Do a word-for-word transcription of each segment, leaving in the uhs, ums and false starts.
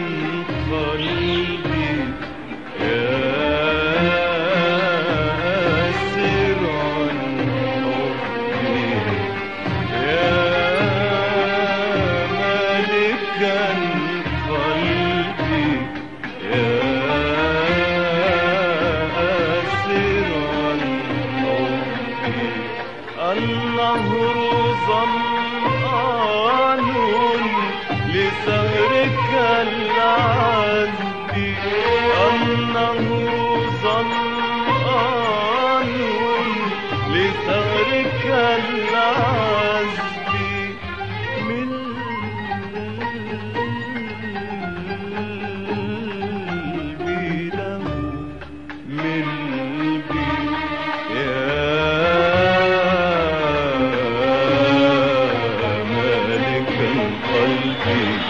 قلبي يا سرا حبي يا مالكا قلبي يا سرا حبي النهر ظمآن لثغرك العذب النهر ظمآن لثغرك العذب من قلبي له من قلبي يا مالك القلب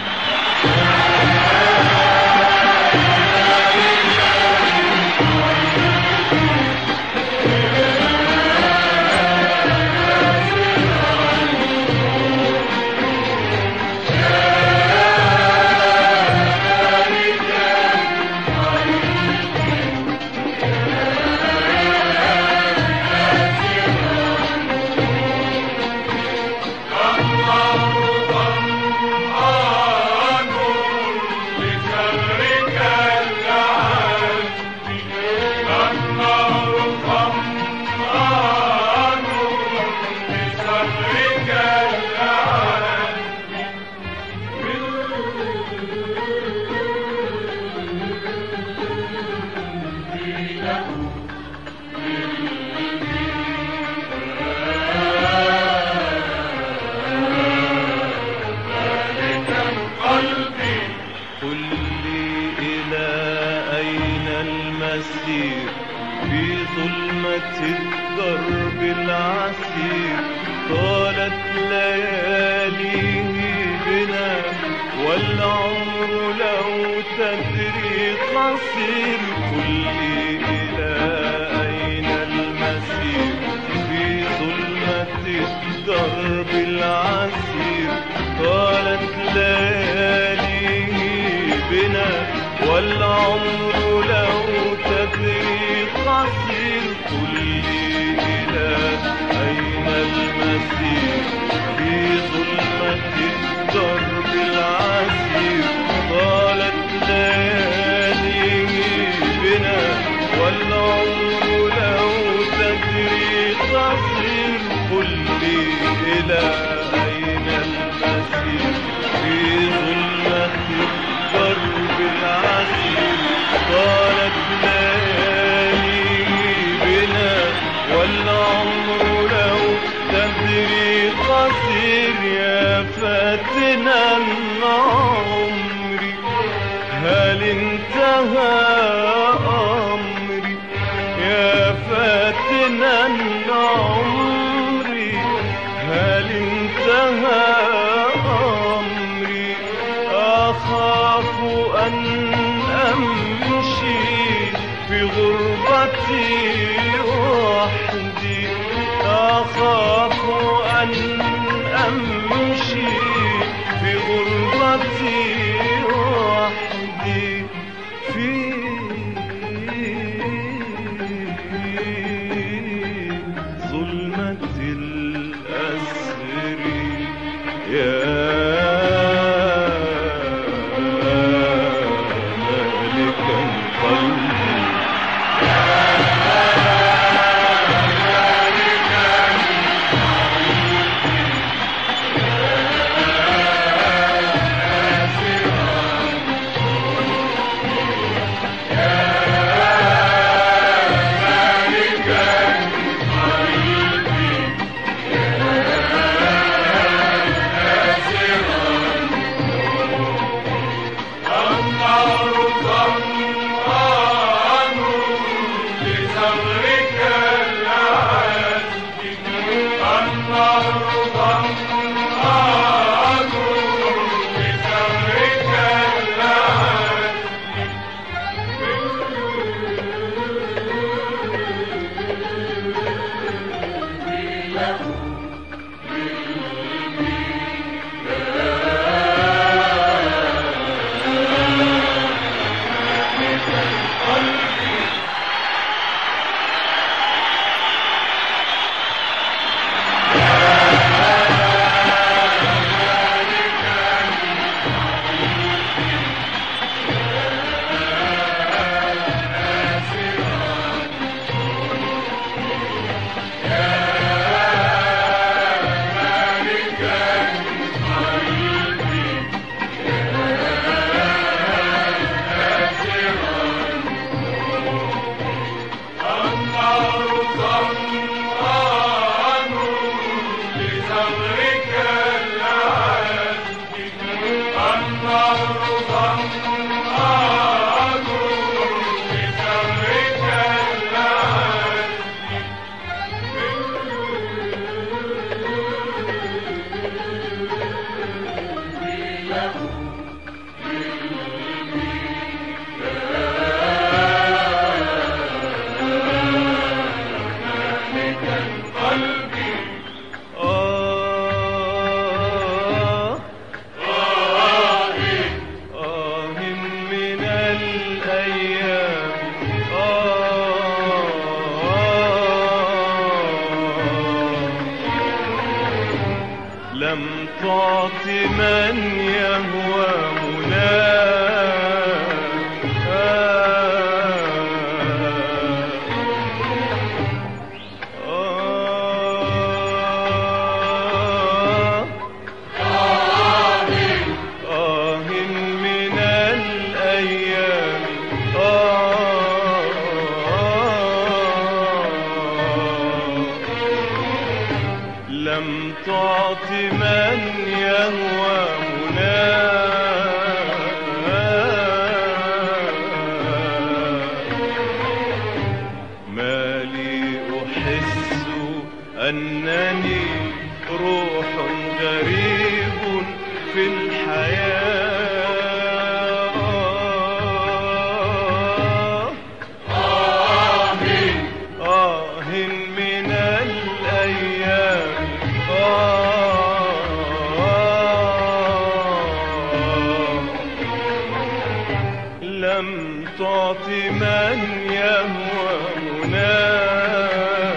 في ظلمة الدرب العسير طالت لياليه بنا والعمر لو تدري قصير قل لي إلى أين المسير في ظلمة الدرب العسير طالت لياليه بنا والعمر لو تدري قصير قل لي إلى أين المسير في ظلمة الدرب العسير طالت لياليه بنا والعمر لو تدري قصير قل لي إلى أين المسير في ظلمة الدرب العسير طالت لياليه بنا والعمر لو تدري قصير يا فاتنا عمري هل انتهى أمري يا فاتنا عمري هل انتهى أمري أخاف أن أمشي في غربتي وحدي أخاف أن أمشي في غربتي وحدي في ظلمة الأسر يا مالك القلب الأيام آه لم تعط من يهوى مناه لم تعط من يهوى مناه ما لي أحس أنني روح غريب في الحياة آه آه من الأيام لم تعط من يهوى مناه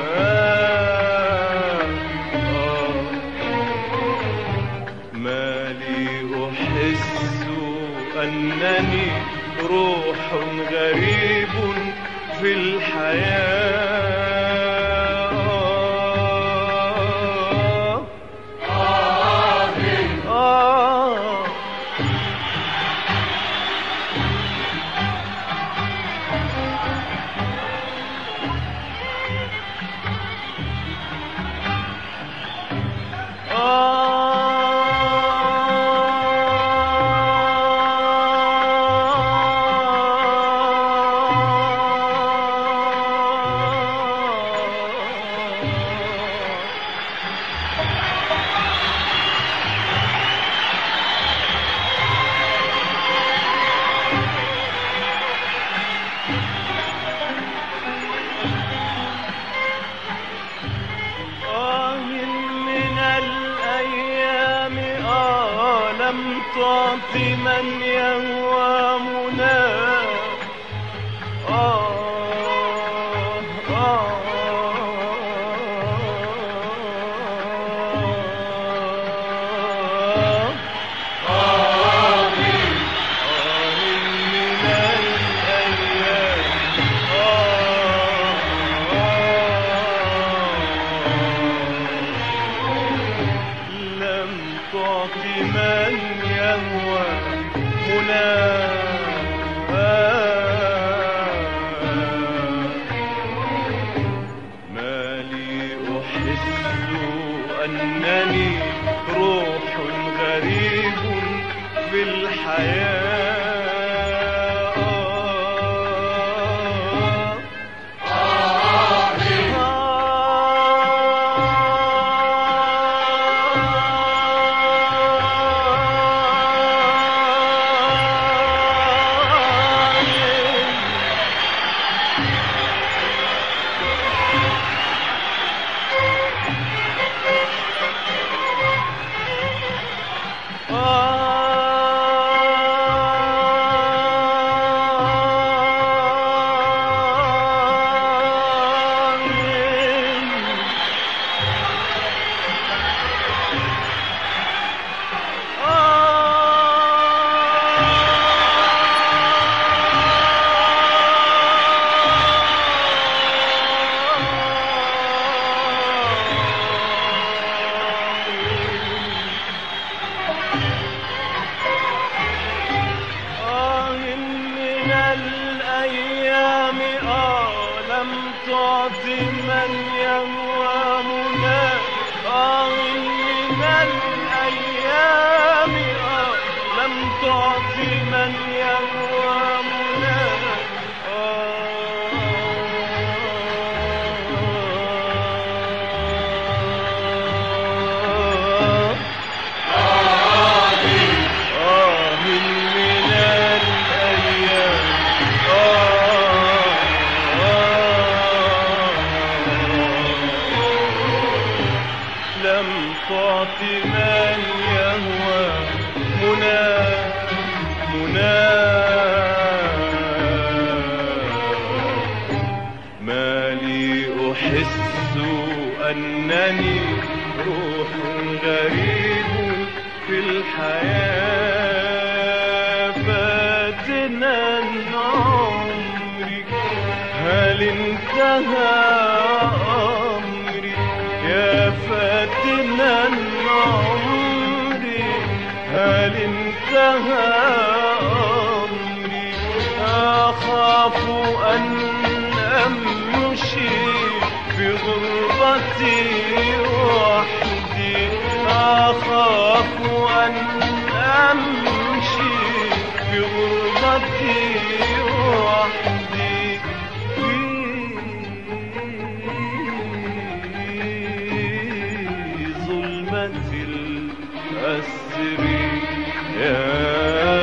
ما لي أحس أنني روح غريب في الحياة لم تعط من يهوى مناه آه آه آه من الأيام لم تعط من يهوى مناه ما لي أحس أنني روح غريب في الحياة تعط من يهوى مناه آه من الأيام آه لم تعط من يهوى مناه أنني روح غريب في الحياة. فاتنا عمري هل انتهى أمري؟ يا فاتنا عمري هل انتهى أمري؟ أخاف أن أمشي في غربتي وحدي، أخاف أن أمشي في غربتي وحدي في ظلمة الأسر يا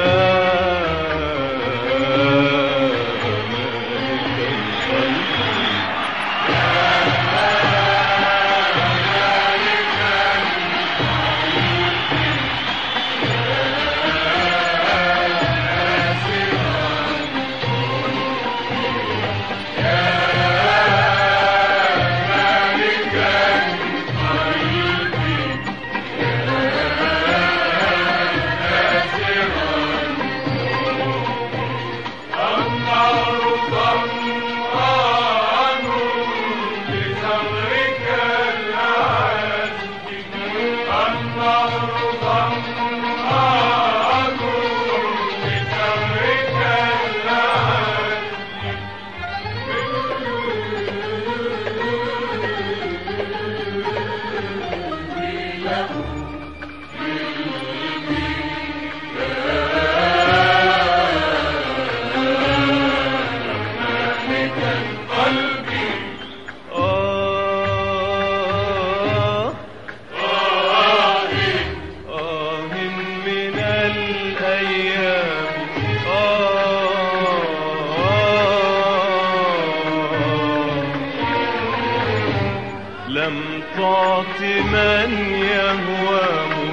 لم تعط من يهوى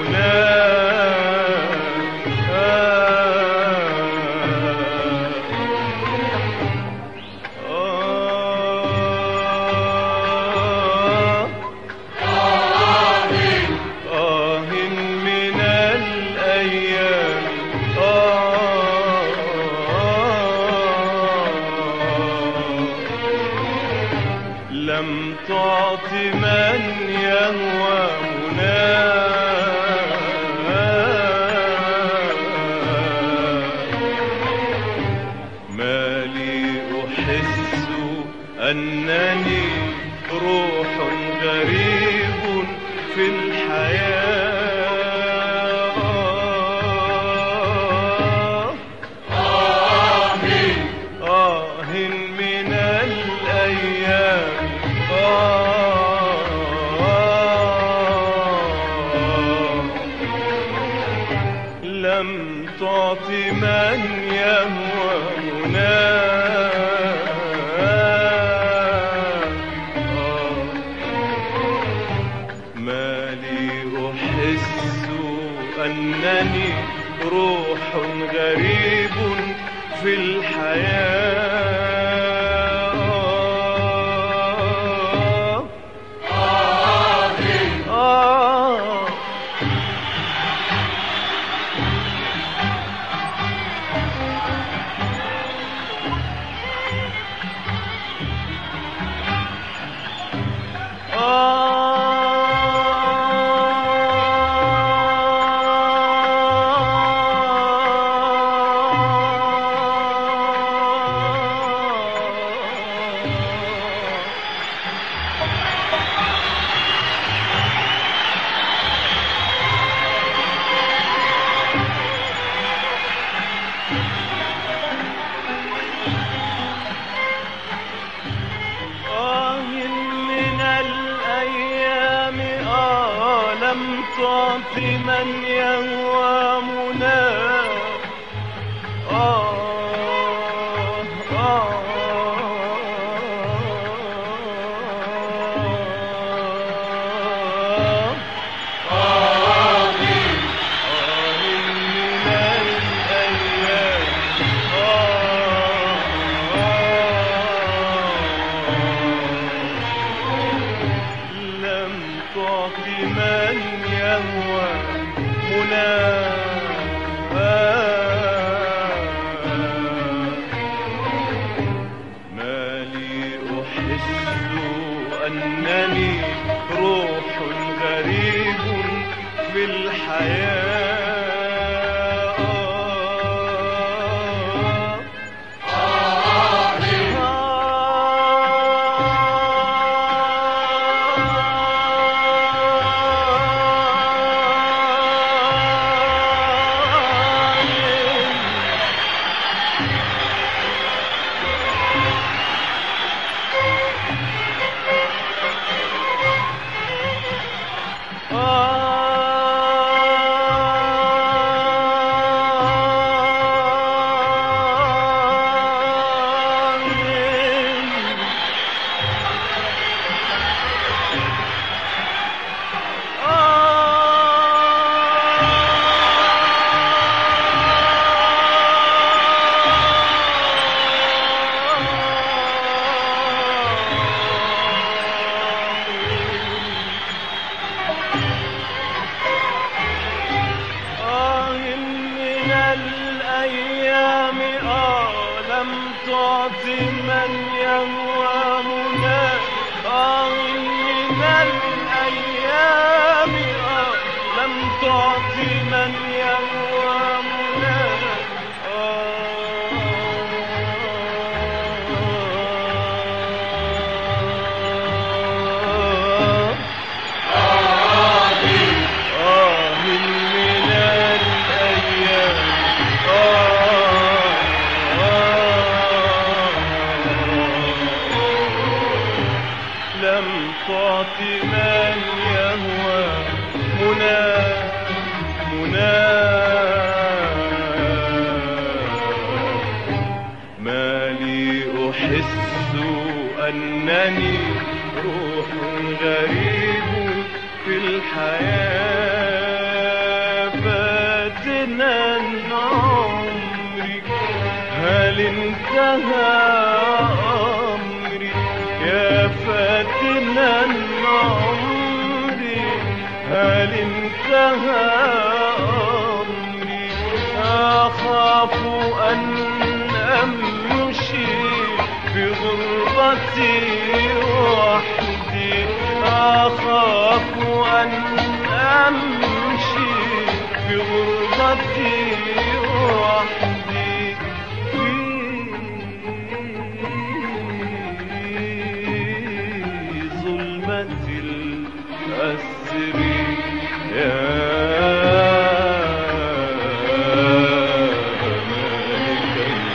لم تعط من يهوى ما لي أحس أنني روح غريب في الحياة. آه آه من الأيام لم تعط من يهوى ما لي أحس أنني روح غريب في الحياة. آه لم تعط من يهوى مناه. آه آه آه من الأيام لم تعطي من يهوى منى آه من الأيام آه لم تعطي من يهوى منى تعطي من يهوى منى منى ما لي أحس أنني روح غريب في الحياة فاتنا عمري هل انتهى أمري يا فاتنا عمري هل انتهى أمري أخاف أن أمشي بغربتي وحدي أخاف أن أمشي بغربتي وحدي أسري يا مالك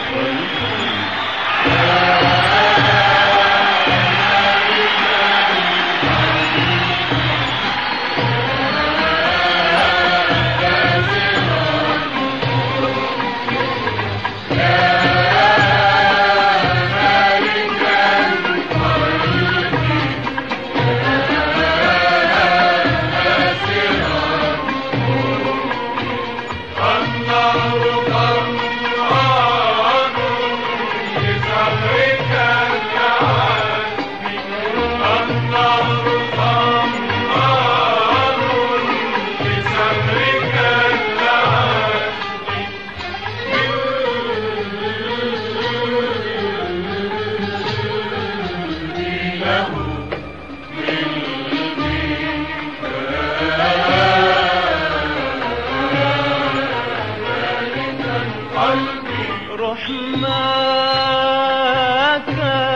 رحماك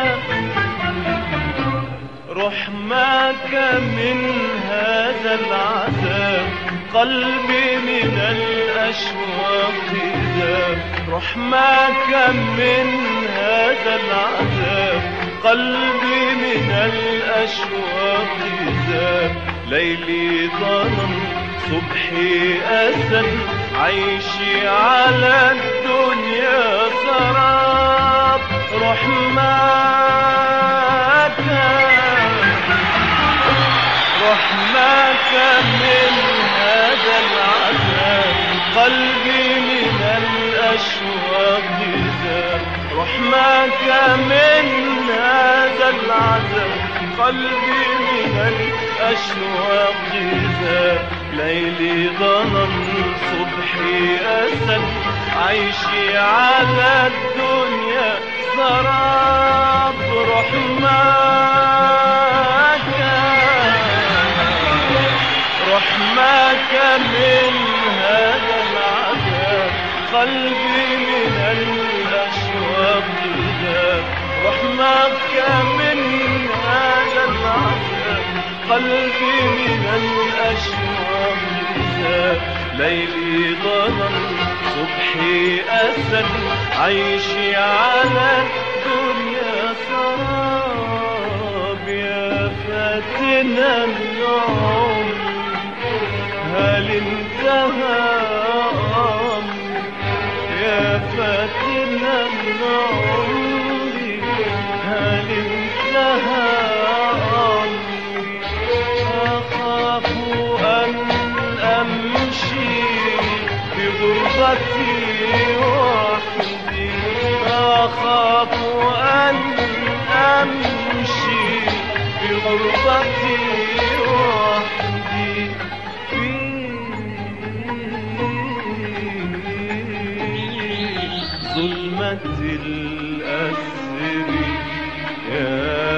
رحماك من هذا العذاب قلبي من الأشواق ذاب رحماك من هذا العذاب قلبي من الأشواق ذاب ليلي ظلم صبحي أسد عيشي على الدنيا سراب رحماك رحماك من هذا العذاب قلبي من الأشواق ذاب رحماك من هذا العذاب قلبي من الأشواق ذاب ليلي ظلم صبحي أسد عيشي على الدنيا سراب رحماك رحماك من هذا العذاب قلبي من الأشواق ذاب رحماك من هذا العذاب قلبي من الأشواق ذاب ليلي ظلم صبحي أسد عيشي على الدنيا سراب يا فاتنا العمر هل انتهى أمري يا فاتنا العمر هل انتهى أمري أخاف أن أمشي بغربتي وحدي أخاف أن أمشي بغربتي وحدي في ظلمة الأسر يا